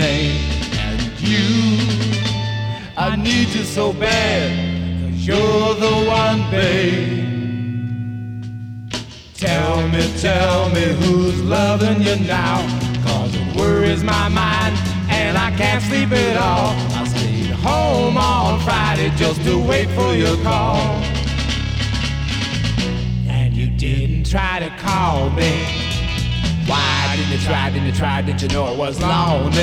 name. And I need you so bad, 'cause you're the one, babe. Tell me who's loving you now, 'cause it worries my mind and I can't sleep at all. I stayed home on Friday just to wait for your call, and you didn't try to call me. Why didn't you try? Didn't you know it was lonely?